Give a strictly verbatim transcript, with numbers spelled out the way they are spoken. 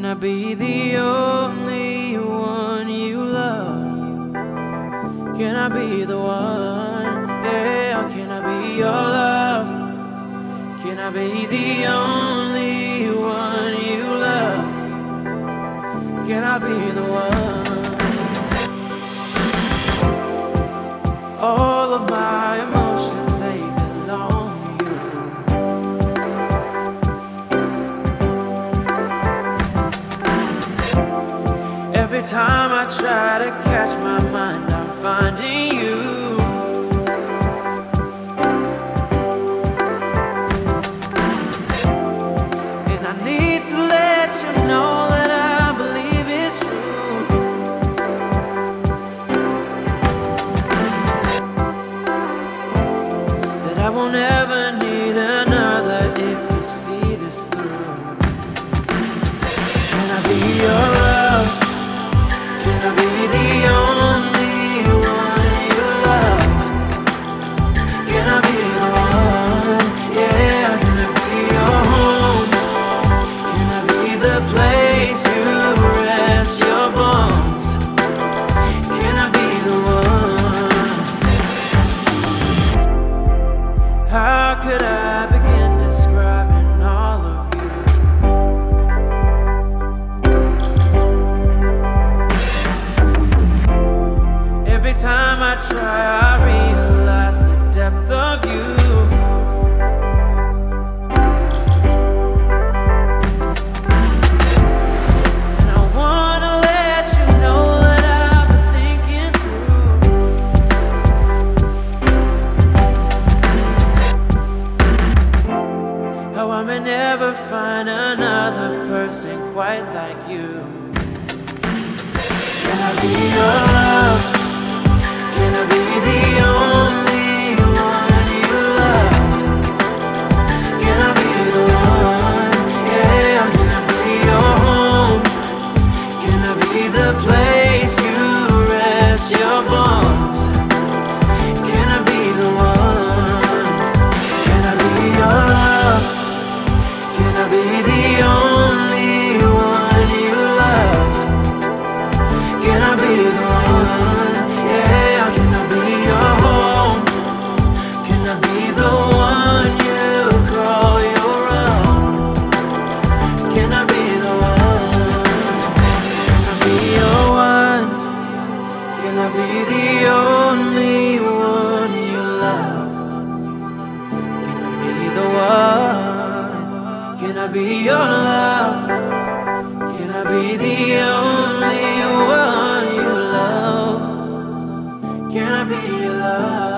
Can I be the only one you love? Can I be the one? Yeah, can I be your love? Can I be the only one you love? Can I be the one? All of my emotions, they belong to you. Every time I try to catch my mind, I'm finding you. And I need to let you know that I believe it's true. That I won't ever need another if you see this through. Can I be your love? Can I be the only one you love? Can I be the one? Yeah, can I be your home? Can I be the place you rest your bones? Can I be the one? How could I begin describing all of you? Every time I try, I realize the depth of you. And I wanna let you know that I've been thinking through how I may never find another person quite like you. Can I be your love? Can I be the only one you love? Can I be the one? Yeah, can I be your home? Can I be the place you rest your bones? Can I be the one? Can I be your love? Can I be the only one you love? Can I be the one? Yeah, can I be your home? Can I be the one you call your own? Can I be the one? Can I be your one? Can I be the only one you love? Can I be the one? Can I be your love? Can I be the only one you love? Can I be your love?